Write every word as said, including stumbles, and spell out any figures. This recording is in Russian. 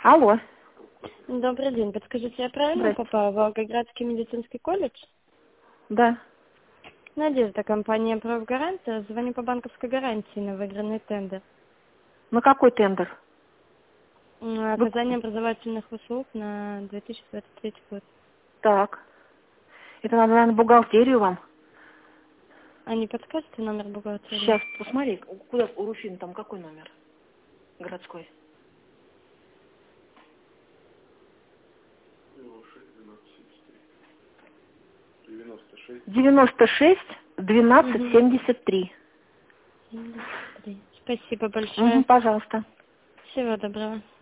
Алло. Добрый день. Подскажите, я правильно попала в Волгоградский медицинский колледж? Да. Надежда, компания «Профгарант». Звоню по банковской гарантии на выигранный тендер. На какой тендер? М, Оказание образовательных услуг на две тысячи двадцать третий год. Так. Это надо, наверное, бухгалтерию вам. А не подскажете номер бухгалтерии? Сейчас, посмотри, куда у Руфины там какой номер? Городской. девяносто шесть двенадцать семьдесят три. семьдесят три. Спасибо большое. Угу, пожалуйста. Всего доброго.